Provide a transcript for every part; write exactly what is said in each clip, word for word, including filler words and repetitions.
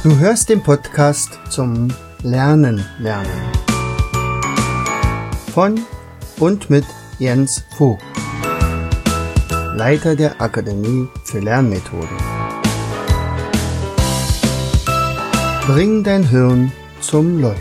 Du hörst den Podcast zum Lernen lernen von und mit Jens Vogt, Leiter der Akademie für Lernmethoden. Bring dein Hirn zum Leuchten.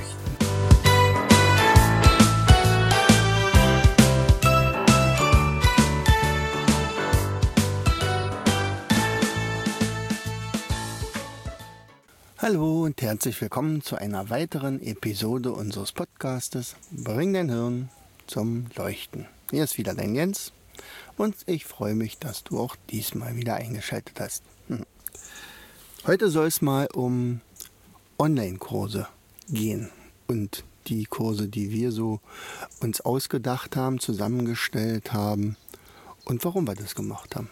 Hallo und herzlich willkommen zu einer weiteren Episode unseres Podcastes Bring dein Hirn zum Leuchten. Hier ist wieder dein Jens und ich freue mich, dass du auch diesmal wieder eingeschaltet hast. Hm. Heute soll es mal um Online-Kurse gehen und die Kurse, die wir so uns ausgedacht haben, zusammengestellt haben und warum wir das gemacht haben.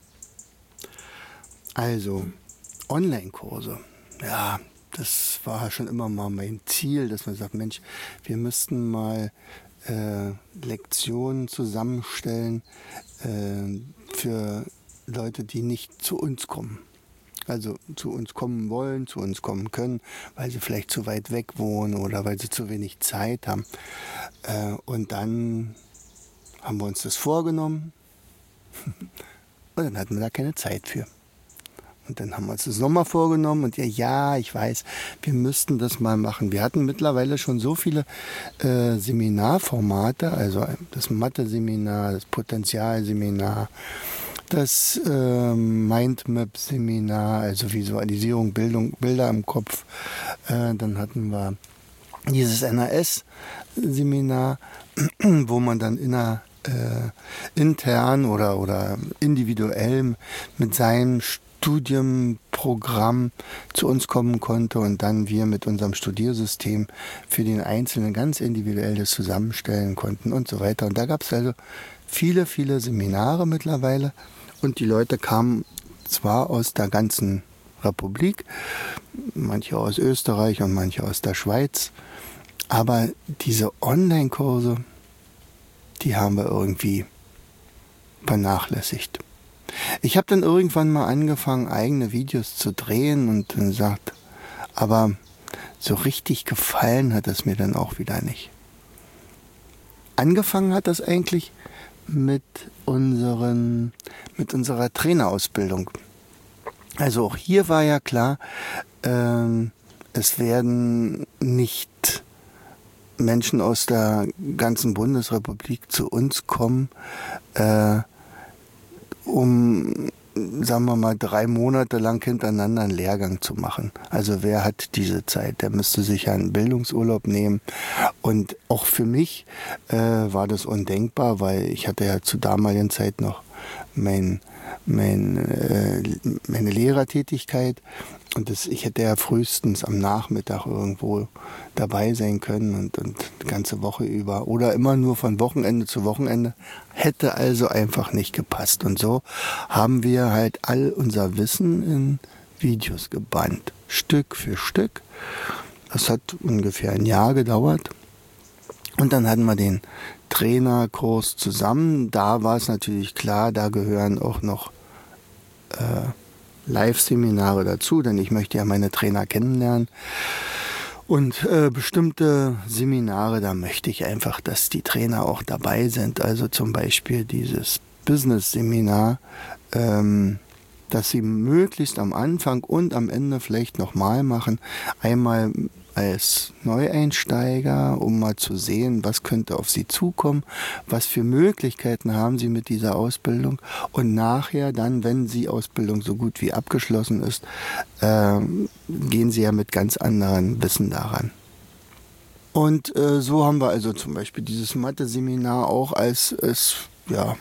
Also, Online-Kurse. Ja, das war schon immer mal mein Ziel, dass man sagt, Mensch, wir müssten mal äh, Lektionen zusammenstellen äh, für Leute, die nicht zu uns kommen. Also zu uns kommen wollen, zu uns kommen können, weil sie vielleicht zu weit weg wohnen oder weil sie zu wenig Zeit haben. Äh, und dann haben wir uns das vorgenommen und dann hatten wir da keine Zeit für. Und dann haben wir uns das nochmal vorgenommen und ja, ja, ich weiß, wir müssten das mal machen. Wir hatten mittlerweile schon so viele äh, Seminarformate, also das Mathe-Seminar, das Potenzialseminar, das äh, Mindmap-Seminar, also Visualisierung, Bildung, Bilder im Kopf. Äh, dann hatten wir dieses N A S-Seminar, wo man dann inner, äh, intern oder, oder individuell mit seinem Studienprogramm zu uns kommen konnte und dann wir mit unserem Studiersystem für den Einzelnen ganz individuell das zusammenstellen konnten und so weiter. Und da gab es also viele, viele Seminare mittlerweile und die Leute kamen zwar aus der ganzen Republik, manche aus Österreich und manche aus der Schweiz, aber diese Online-Kurse, die haben wir irgendwie vernachlässigt. Ich habe dann irgendwann mal angefangen, eigene Videos zu drehen und dann gesagt, aber so richtig gefallen hat es mir dann auch wieder nicht. Angefangen hat das eigentlich mit unseren, mit unserer Trainerausbildung. Also auch hier war ja klar, ähm, es werden nicht Menschen aus der ganzen Bundesrepublik zu uns kommen, äh, um, sagen wir mal, drei Monate lang hintereinander einen Lehrgang zu machen. Also wer hat diese Zeit? Der müsste sich ja einen Bildungsurlaub nehmen. Und auch für mich äh, war das undenkbar, weil ich hatte ja zur damaligen Zeit noch mein, mein, äh, meine Lehrertätigkeit. Und das, ich hätte ja frühestens am Nachmittag irgendwo dabei sein können und, und die ganze Woche über. Oder immer nur von Wochenende zu Wochenende. Hätte also einfach nicht gepasst. Und so haben wir halt all unser Wissen in Videos gebannt. Stück für Stück. Das hat ungefähr ein Jahr gedauert. Und dann hatten wir den Trainerkurs zusammen. Da war es natürlich klar, da gehören auch noch äh, Live-Seminare dazu, denn ich möchte ja meine Trainer kennenlernen. Und äh, bestimmte Seminare, da möchte ich einfach, dass die Trainer auch dabei sind. Also zum Beispiel dieses Business-Seminar, ähm, dass sie möglichst am Anfang und am Ende vielleicht nochmal machen. Einmal als Neueinsteiger, um mal zu sehen, was könnte auf sie zukommen, was für Möglichkeiten haben sie mit dieser Ausbildung und nachher dann, wenn die Ausbildung so gut wie abgeschlossen ist, äh, gehen sie ja mit ganz anderen Wissen daran. Und äh, so haben wir also zum Beispiel dieses Mathe-Seminar auch als, als ja,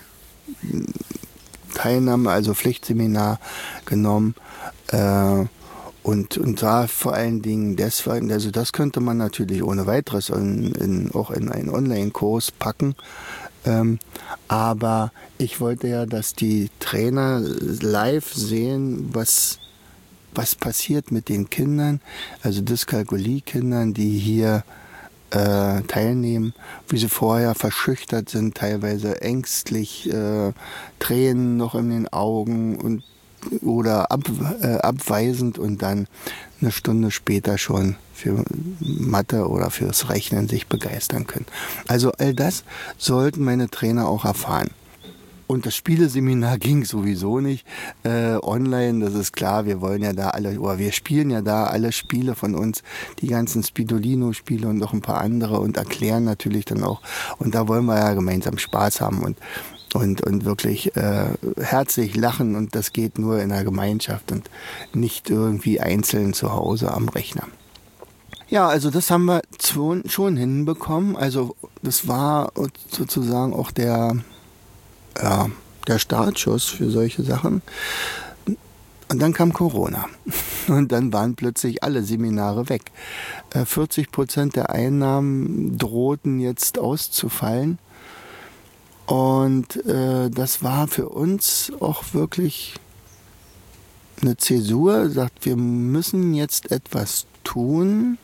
Teilnahme, also Pflichtseminar genommen, äh, Und, und da vor allen Dingen deswegen, also das könnte man natürlich ohne weiteres in, in, auch in einen Online-Kurs packen. Ähm, aber ich wollte ja, dass die Trainer live sehen, was, was passiert mit den Kindern, also Dyskalkulie-Kindern, die hier äh, teilnehmen, wie sie vorher verschüchtert sind, teilweise ängstlich, äh, Tränen noch in den Augen und oder ab, äh, abweisend und dann eine Stunde später schon für Mathe oder fürs Rechnen sich begeistern können. Also all das sollten meine Trainer auch erfahren. Und das Spieleseminar ging sowieso nicht äh, online, das ist klar, wir wollen ja da alle, oder wir spielen ja da alle Spiele von uns, die ganzen Spidolino-Spiele und noch ein paar andere und erklären natürlich dann auch. Und da wollen wir ja gemeinsam Spaß haben und, und, und wirklich äh, herzlich lachen und das geht nur in der Gemeinschaft und nicht irgendwie einzeln zu Hause am Rechner. Ja, also das haben wir schon, schon hinbekommen, also das war sozusagen auch der... Ja, der Startschuss für solche Sachen. Und dann kam Corona. Und dann waren plötzlich alle Seminare weg. vierzig Prozent der Einnahmen drohten jetzt auszufallen. Und äh, das war für uns auch wirklich eine Zäsur. Sagt, wir müssen jetzt etwas tun,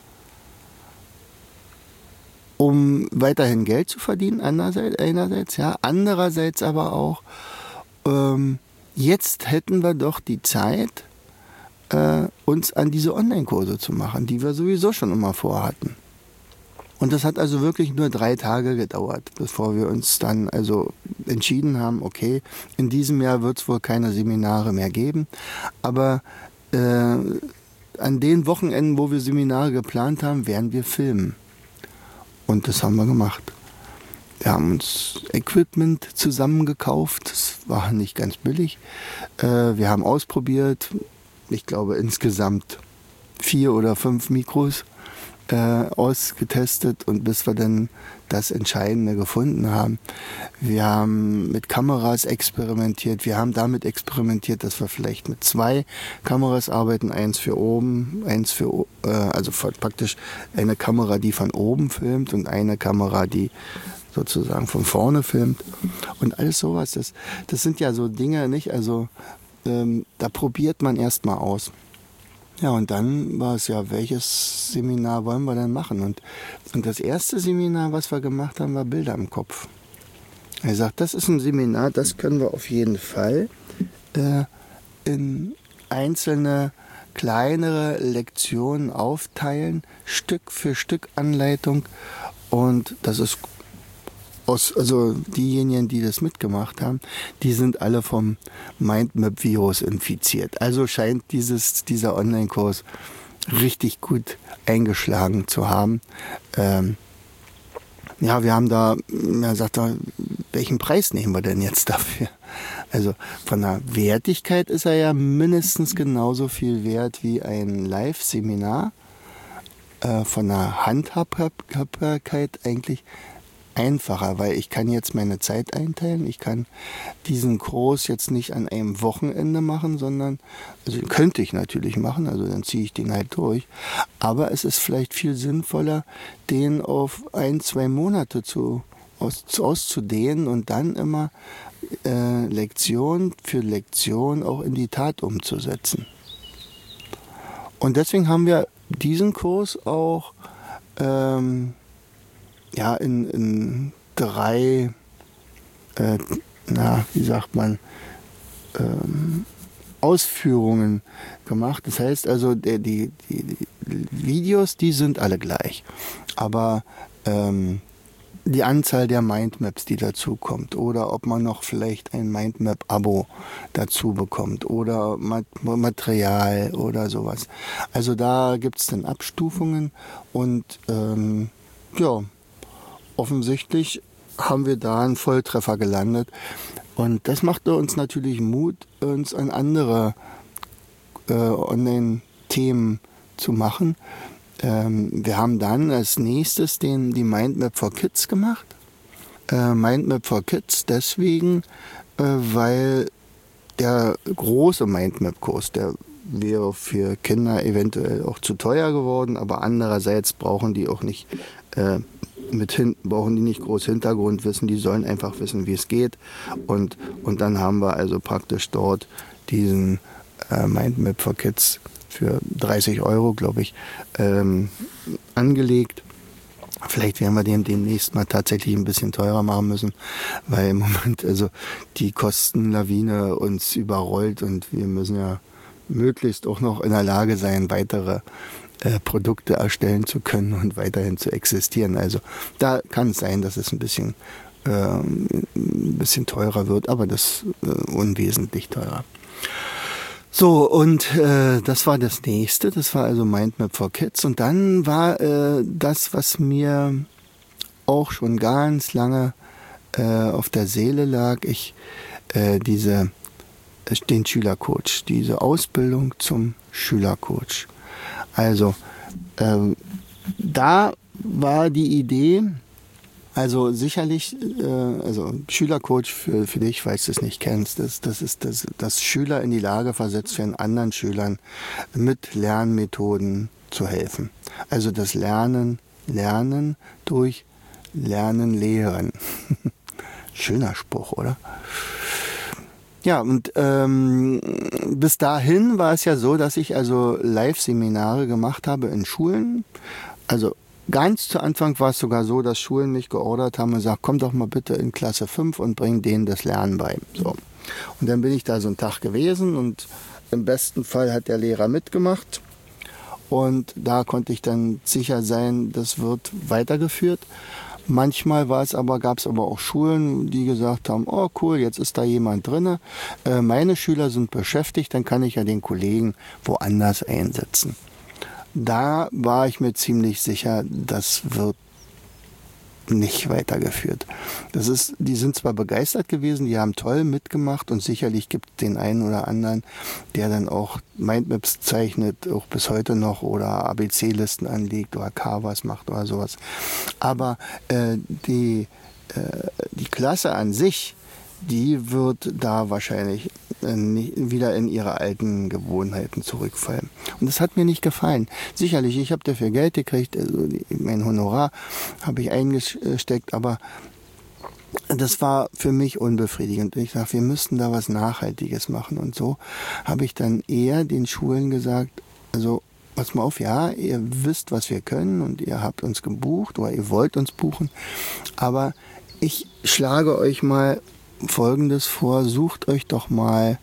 um weiterhin Geld zu verdienen, einerseits, einerseits ja, andererseits aber auch, ähm, jetzt hätten wir doch die Zeit, äh, uns an diese Online-Kurse zu machen, die wir sowieso schon immer vorhatten. Und das hat also wirklich nur drei Tage gedauert, bevor wir uns dann also entschieden haben, okay, in diesem Jahr wird es wohl keine Seminare mehr geben, aber äh, an den Wochenenden, wo wir Seminare geplant haben, werden wir filmen. Und das haben wir gemacht. Wir haben uns Equipment zusammengekauft. Das war nicht ganz billig. Wir haben ausprobiert, ich glaube insgesamt vier oder fünf Mikros ausgetestet und bis wir dann das Entscheidende gefunden haben. Wir haben mit Kameras experimentiert. Wir haben damit experimentiert, dass wir vielleicht mit zwei Kameras arbeiten. Eins für oben, eins für, äh, also praktisch eine Kamera, die von oben filmt und eine Kamera, die sozusagen von vorne filmt. Und alles sowas, das, das sind ja so Dinge, nicht? Also ähm, da probiert man erst mal aus. Ja, und dann war es ja, welches Seminar wollen wir denn machen? Und, und das erste Seminar, was wir gemacht haben, war Bilder im Kopf. Er sagt, das ist ein Seminar, das können wir auf jeden Fall äh, in einzelne kleinere Lektionen aufteilen, Stück für Stück Anleitung. Und das ist aus, also diejenigen, die das mitgemacht haben, die sind alle vom Mindmap-Virus infiziert. Also scheint dieses, dieser Online-Kurs richtig gut eingeschlagen zu haben. Ähm, ja, wir haben da, er sagt, welchen Preis nehmen wir denn jetzt dafür? Also von der Wertigkeit ist er ja mindestens genauso viel wert wie ein Live-Seminar. Äh, von der Handhabbarkeit eigentlich einfacher, weil ich kann jetzt meine Zeit einteilen. Ich kann diesen Kurs jetzt nicht an einem Wochenende machen, sondern, also den könnte ich natürlich machen, also dann ziehe ich den halt durch. Aber es ist vielleicht viel sinnvoller, den auf ein, zwei Monate zu, aus, auszudehnen und dann immer äh, Lektion für Lektion auch in die Tat umzusetzen. Und deswegen haben wir diesen Kurs auch ähm, ja, in, in drei, äh, na, wie sagt man, ähm, Ausführungen gemacht. Das heißt also, der, die, die, die Videos, die sind alle gleich. Aber ähm, die Anzahl der Mindmaps, die dazu kommt, oder ob man noch vielleicht ein Mindmap-Abo dazu bekommt oder Mat- Material oder sowas. Also da gibt es dann Abstufungen und ähm, ja, offensichtlich haben wir da einen Volltreffer gelandet. Und das machte uns natürlich Mut, uns an andere äh, Online-Themen zu machen. Ähm, wir haben dann als nächstes den, die Mindmap for Kids gemacht. Äh, Mindmap for Kids deswegen, äh, weil der große Mindmap-Kurs, der wäre für Kinder eventuell auch zu teuer geworden, aber andererseits brauchen die auch nicht äh, mit hin, brauchen die nicht groß Hintergrundwissen, die sollen einfach wissen, wie es geht. Und, und dann haben wir also praktisch dort diesen äh, Mindmap for Kids für dreißig Euro, glaube ich, ähm, angelegt. Vielleicht werden wir den demnächst mal tatsächlich ein bisschen teurer machen müssen, weil im Moment also die Kostenlawine uns überrollt und wir müssen ja möglichst auch noch in der Lage sein, weitere äh, Produkte erstellen zu können und weiterhin zu existieren. Also da kann es sein, dass es ein bisschen, äh, ein bisschen teurer wird, aber das äh, unwesentlich teurer. So, und äh, das war das nächste, das war also Mindmap for Kids. Und dann war äh, das, was mir auch schon ganz lange äh, auf der Seele lag, ich äh, diese den Schülercoach, diese Ausbildung zum Schülercoach. Also ähm, da war die Idee, also sicherlich, äh, also Schülercoach für, für dich, falls du es nicht kennst, das, das ist das, das Schüler in die Lage versetzt, für anderen Schülern mit Lernmethoden zu helfen. Also das Lernen, Lernen durch Lernen, Lehren. Schöner Spruch, oder? Ja, und ähm, bis dahin war es ja so, dass ich also Live-Seminare gemacht habe in Schulen. Also ganz zu Anfang war es sogar so, dass Schulen mich geordert haben und gesagt, komm doch mal bitte in Klasse fünf und bring denen das Lernen bei. So. Und dann bin ich da so einen Tag gewesen und im besten Fall hat der Lehrer mitgemacht. Und da konnte ich dann sicher sein, das wird weitergeführt. Manchmal war es aber, gab es aber auch Schulen, die gesagt haben, oh cool, jetzt ist da jemand drin. Äh, meine Schüler sind beschäftigt, dann kann ich ja den Kollegen woanders einsetzen. Da war ich mir ziemlich sicher, das wird nicht weitergeführt. Das ist, die sind zwar begeistert gewesen, die haben toll mitgemacht und sicherlich gibt es den einen oder anderen, der dann auch Mindmaps zeichnet, auch bis heute noch oder A B C-Listen anlegt oder Canvas macht oder sowas. Aber äh, die, äh, die Klasse an sich, die wird da wahrscheinlich äh, nicht, wieder in ihre alten Gewohnheiten zurückfallen. Und das hat mir nicht gefallen. Sicherlich, ich habe dafür Geld gekriegt, also mein Honorar habe ich eingesteckt, aber das war für mich unbefriedigend. Ich sage, wir müssten da was Nachhaltiges machen. Und so habe ich dann eher den Schulen gesagt, also pass mal auf, ja, ihr wisst, was wir können und ihr habt uns gebucht oder ihr wollt uns buchen, aber ich schlage euch mal Folgendes vor, sucht euch doch mal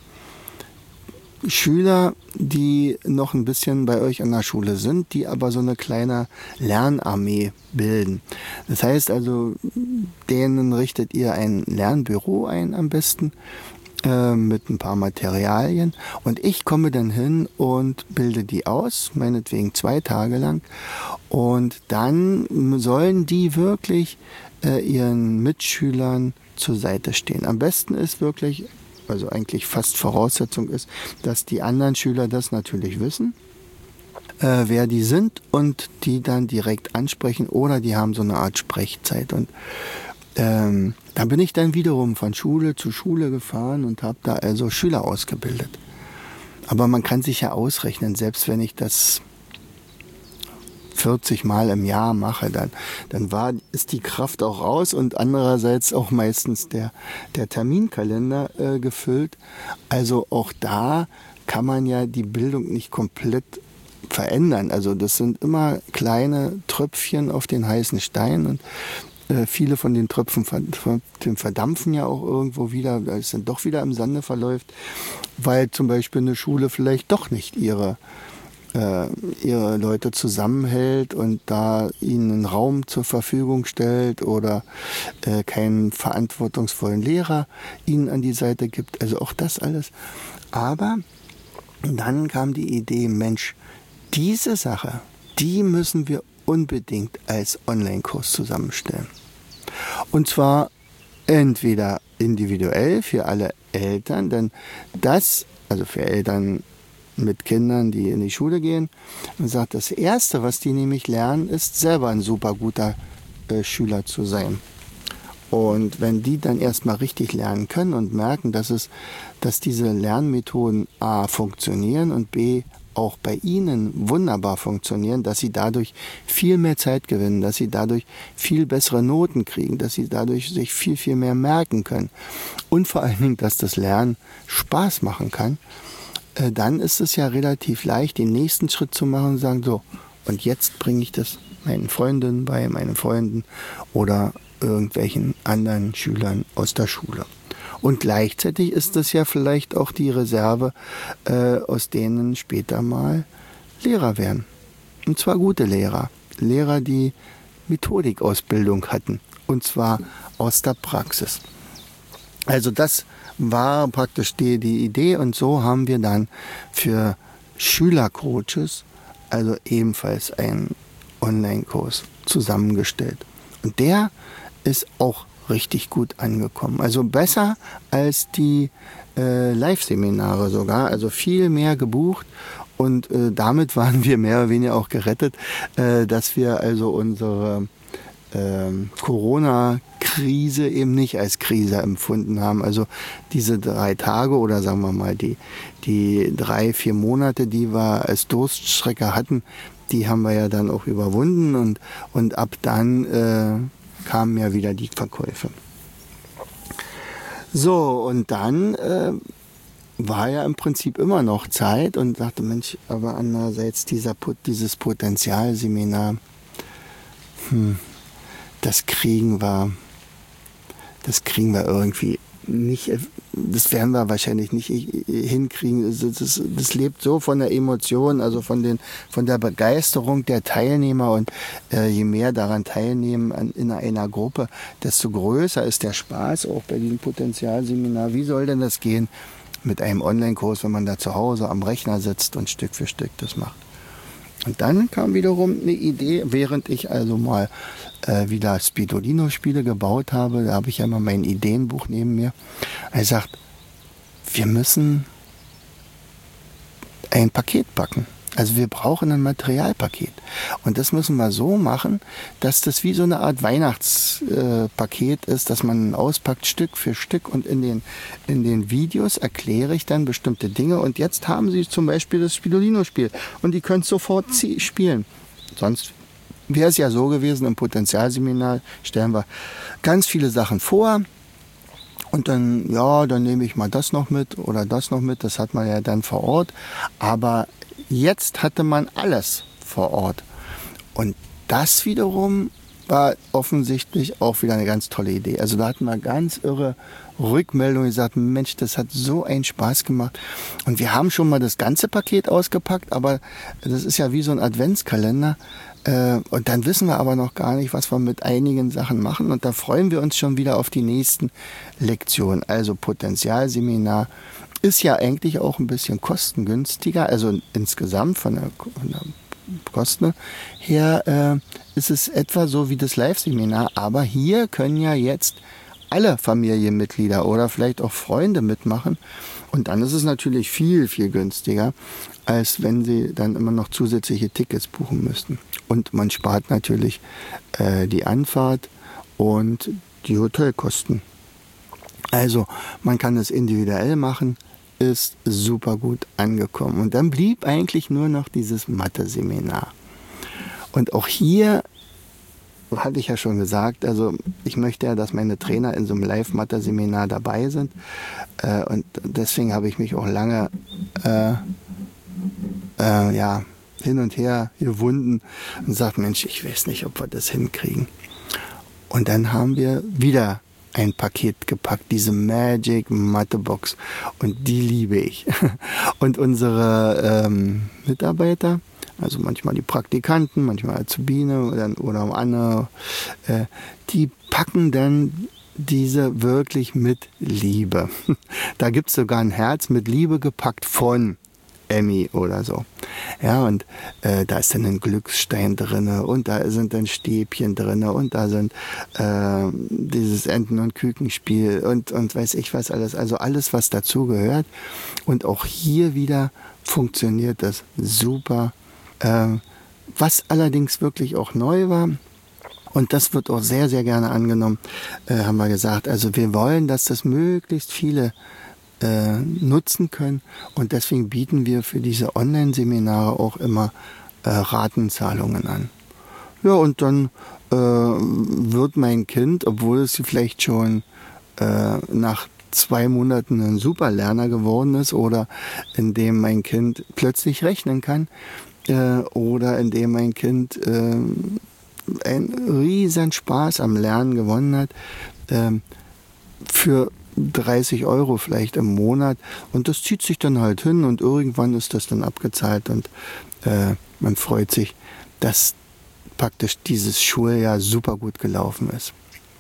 Schüler, die noch ein bisschen bei euch an der Schule sind, die aber so eine kleine Lernarmee bilden. Das heißt also, denen richtet ihr ein Lernbüro ein am besten äh, mit ein paar Materialien und ich komme dann hin und bilde die aus, meinetwegen zwei Tage lang und dann sollen die wirklich äh, ihren Mitschülern zur Seite stehen. Am besten ist wirklich, also eigentlich fast Voraussetzung ist, dass die anderen Schüler das natürlich wissen, äh, wer die sind und die dann direkt ansprechen oder die haben so eine Art Sprechzeit. Und ähm, da bin ich dann wiederum von Schule zu Schule gefahren und habe da also Schüler ausgebildet. Aber man kann sich ja ausrechnen, selbst wenn ich das vierzig Mal im Jahr mache, dann, dann war, ist die Kraft auch raus und andererseits auch meistens der, der Terminkalender äh, gefüllt. Also auch da kann man ja die Bildung nicht komplett verändern. Also das sind immer kleine Tröpfchen auf den heißen Stein und äh, viele von den Tröpfen verdampfen ja auch irgendwo wieder, weil es dann doch wieder im Sande verläuft, weil zum Beispiel eine Schule vielleicht doch nicht ihre ihre Leute zusammenhält und da ihnen einen Raum zur Verfügung stellt oder äh, keinen verantwortungsvollen Lehrer ihnen an die Seite gibt. Also auch das alles. Aber dann kam die Idee, Mensch, diese Sache, die müssen wir unbedingt als Online-Kurs zusammenstellen. Und zwar entweder individuell für alle Eltern, denn das, also für Eltern mit Kindern, die in die Schule gehen, und sagt, das Erste, was die nämlich lernen, ist selber ein super guter äh, Schüler zu sein. Und wenn die dann erstmal richtig lernen können und merken, dass es, dass diese Lernmethoden A funktionieren und B auch bei ihnen wunderbar funktionieren, dass sie dadurch viel mehr Zeit gewinnen, dass sie dadurch viel bessere Noten kriegen, dass sie dadurch sich viel, viel mehr merken können und vor allen Dingen, dass das Lernen Spaß machen kann, dann ist es ja relativ leicht, den nächsten Schritt zu machen und sagen, so, und jetzt bringe ich das meinen Freundinnen bei, meinen Freunden oder irgendwelchen anderen Schülern aus der Schule. Und gleichzeitig ist das ja vielleicht auch die Reserve, äh, aus denen später mal Lehrer werden. Und zwar gute Lehrer. Lehrer, die Methodikausbildung hatten. Und zwar aus der Praxis. Also das war praktisch die, die Idee. Und so haben wir dann für Schülercoaches also ebenfalls einen Online-Kurs zusammengestellt. Und der ist auch richtig gut angekommen. Also besser als die äh, Live-Seminare sogar. Also viel mehr gebucht. Und äh, damit waren wir mehr oder weniger auch gerettet, äh, dass wir also unsere äh, Corona-Krise eben nicht als Krise empfunden haben. Also diese drei Tage oder sagen wir mal die, die drei, vier Monate, die wir als Durststrecke hatten, die haben wir ja dann auch überwunden und, und ab dann äh, kamen ja wieder die Verkäufe. So, und dann äh, war ja im Prinzip immer noch Zeit und sagte, Mensch, aber andererseits dieser, dieses Potenzialseminar, hm, das kriegen wir, das kriegen wir irgendwie nicht, das werden wir wahrscheinlich nicht hinkriegen. Das, das, das lebt so von der Emotion, also von, den, von der Begeisterung der Teilnehmer und äh, je mehr daran teilnehmen an, in einer Gruppe, desto größer ist der Spaß auch bei diesem Potenzialseminar. Wie soll denn das gehen mit einem Online-Kurs, wenn man da zu Hause am Rechner sitzt und Stück für Stück das macht? Und dann kam wiederum eine Idee, während ich also mal äh, wieder Spidolino-Spiele gebaut habe, da habe ich ja immer mein Ideenbuch neben mir. Er sagt, wir müssen ein Paket packen. Also wir brauchen ein Materialpaket. Und das müssen wir so machen, dass das wie so eine Art Weihnachtspaket äh, ist, dass man auspackt Stück für Stück. Und in den, in den Videos erkläre ich dann bestimmte Dinge. Und jetzt haben Sie zum Beispiel das Spidolino-Spiel. Und die können sofort spielen. Sonst wäre es ja so gewesen, im Potenzialseminar stellen wir ganz viele Sachen vor. Und dann, ja, dann nehme ich mal das noch mit oder das noch mit. Das hat man ja dann vor Ort. Aber jetzt hatte man alles vor Ort. Und das wiederum war offensichtlich auch wieder eine ganz tolle Idee. Also da hatten wir ganz irre Rückmeldungen, die sagten, Mensch, das hat so einen Spaß gemacht. Und wir haben schon mal das ganze Paket ausgepackt, aber das ist ja wie so ein Adventskalender. Und dann wissen wir aber noch gar nicht, was wir mit einigen Sachen machen. Und da freuen wir uns schon wieder auf die nächsten Lektionen. Also Potenzialseminar ist ja eigentlich auch ein bisschen kostengünstiger. Also insgesamt von der, von der Kosten her äh, ist es etwa so wie das Live-Seminar. Aber hier können ja jetzt alle Familienmitglieder oder vielleicht auch Freunde mitmachen. Und dann ist es natürlich viel, viel günstiger, als wenn sie dann immer noch zusätzliche Tickets buchen müssten. Und man spart natürlich äh, die Anfahrt und die Hotelkosten. Also man kann es individuell machen, ist super gut angekommen. Und dann blieb eigentlich nur noch dieses Mathe-Seminar. Und auch hier hatte ich ja schon gesagt, also ich möchte ja, dass meine Trainer in so einem Live-Mathe-Seminar dabei sind. Äh, und deswegen habe ich mich auch lange äh, äh, ja, hin und her gewunden und gesagt, Mensch, ich weiß nicht, ob wir das hinkriegen. Und dann haben wir wieder ein Paket gepackt, diese Magic Mathebox. Und die liebe ich. Und unsere ähm, Mitarbeiter, also manchmal die Praktikanten, manchmal Azubine oder, oder andere, äh, die packen dann diese wirklich mit Liebe. Da gibt es sogar ein Herz mit Liebe gepackt von Emmy oder so. Ja, und äh, da ist dann ein Glücksstein drinne und da sind dann Stäbchen drinne und da sind äh, dieses Enten- und Kükenspiel und, und weiß ich was alles. Also alles, was dazu gehört. Und auch hier wieder funktioniert das super. Äh, was allerdings wirklich auch neu war, und das wird auch sehr, sehr gerne angenommen, äh, haben wir gesagt. Also wir wollen, dass das möglichst viele äh, nutzen können. Und deswegen bieten wir für diese Online-Seminare auch immer äh, Ratenzahlungen an. Ja, und dann äh, wird mein Kind, obwohl es vielleicht schon äh, nach zwei Monaten ein Superlerner geworden ist oder indem mein Kind plötzlich rechnen kann äh, oder indem mein Kind äh, einen riesen Spaß am Lernen gewonnen hat, äh, für dreißig Euro vielleicht im Monat und das zieht sich dann halt hin und irgendwann ist das dann abgezahlt und äh, man freut sich, dass praktisch dieses Schuljahr super gut gelaufen ist.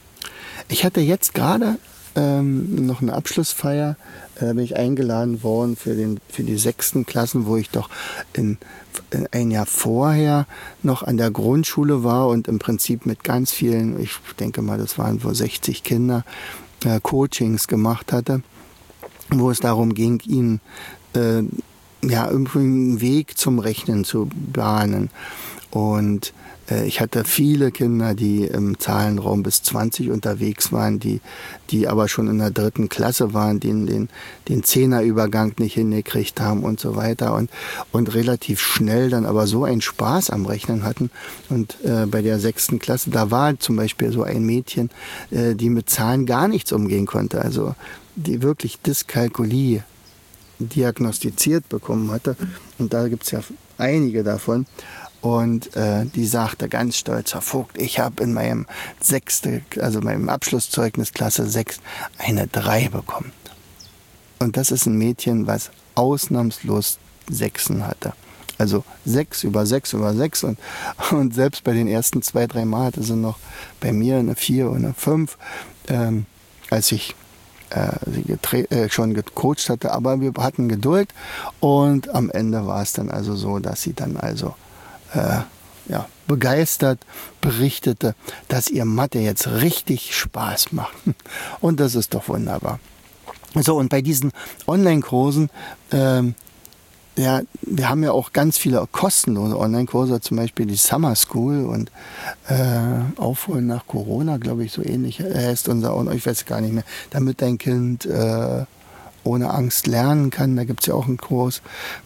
Ich hatte jetzt gerade ähm, noch eine Abschlussfeier, da bin ich eingeladen worden für, den, für die sechsten Klassen, wo ich doch in, in ein Jahr vorher noch an der Grundschule war und im Prinzip mit ganz vielen, ich denke mal, das waren wohl sechzig Kinder, äh, Coachings gemacht hatte, wo es darum ging, ihnen äh, ja, irgendwie einen Weg zum Rechnen zu bahnen. Und äh, ich hatte viele Kinder, die im Zahlenraum bis zwanzig unterwegs waren, die, die aber schon in der dritten Klasse waren, die den, den Zehnerübergang nicht hingekriegt haben und so weiter und, und relativ schnell dann aber so einen Spaß am Rechnen hatten. Und äh, bei der sechsten Klasse, da war zum Beispiel so ein Mädchen, äh, die mit Zahlen gar nichts umgehen konnte, also die wirklich Dyskalkulie diagnostiziert bekommen hatte. Und da gibt es ja einige davon. Und äh, die sagte ganz stolz, Herr Vogt, ich habe in meinem sechste, also meinem Abschlusszeugnis Klasse sechs eine drei bekommen. Und das ist ein Mädchen, was ausnahmslos Sechsen hatte. Also sechs über sechs über sechs und, und selbst bei den ersten zwei, drei Mal hatte sie noch bei mir eine vier und eine fünf, ähm, als ich äh, sie getre- äh, schon gecoacht hatte. Aber wir hatten Geduld und am Ende war es dann also so, dass sie dann also Äh, ja, begeistert berichtete, dass ihr Mathe jetzt richtig Spaß macht. Und das ist doch wunderbar. So, und bei diesen Online-Kursen, ähm, ja, wir haben ja auch ganz viele kostenlose Online-Kurse, zum Beispiel die Summer School und äh, Aufholen nach Corona, glaube ich, so ähnlich heißt unser, ich weiß gar nicht mehr, damit dein Kind äh, ohne Angst lernen kann. Da gibt es ja auch einen Kurs.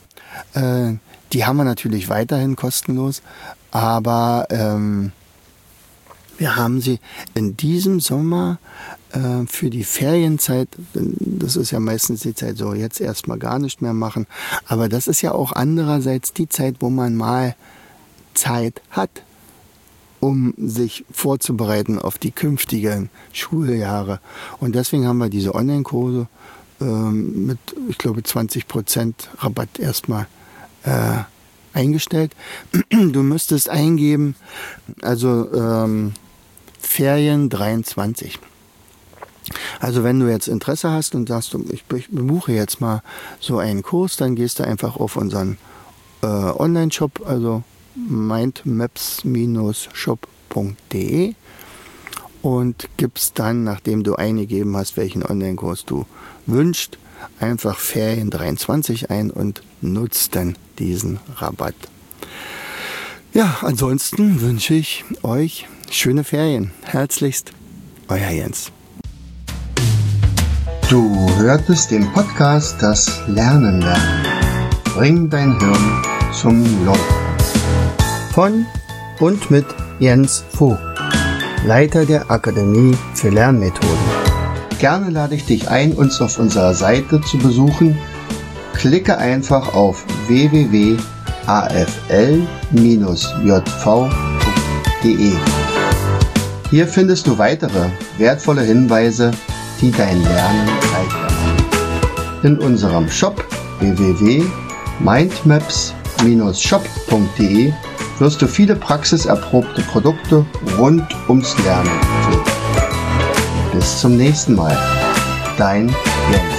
Äh, Die haben wir natürlich weiterhin kostenlos, aber ähm, wir haben sie in diesem Sommer äh, für die Ferienzeit, das ist ja meistens die Zeit so, jetzt erstmal gar nicht mehr machen, aber das ist ja auch andererseits die Zeit, wo man mal Zeit hat, um sich vorzubereiten auf die künftigen Schuljahre. Und deswegen haben wir diese Online-Kurse ähm, mit, ich glaube, zwanzig Prozent Rabatt erstmal Äh, eingestellt. Du müsstest eingeben, also ähm, Ferien dreiundzwanzig. Also wenn du jetzt Interesse hast und sagst, ich besuche jetzt mal so einen Kurs, dann gehst du einfach auf unseren äh, Online-Shop, also mindmaps shop punkt de und gibst dann, nachdem du eingegeben hast, welchen Online-Kurs du wünschst, einfach Ferien dreiundzwanzig ein und nutzt dann diesen Rabatt. Ja, ansonsten wünsche ich euch schöne Ferien. Herzlichst, euer Jens. Du hörtest den Podcast Das Lernen lernen. Bring dein Hirn zum Laufen. Von und mit Jens Vogt, Leiter der Akademie für Lernmethoden. Gerne lade ich dich ein, uns auf unserer Seite zu besuchen. Klicke einfach auf w w w punkt a f l j v punkt d e. Hier findest du weitere wertvolle Hinweise, die dein Lernen leichter machen. In unserem Shop w w w punkt mindmaps shop punkt de wirst du viele praxiserprobte Produkte rund ums Lernen finden. Bis zum nächsten Mal. Dein Jens.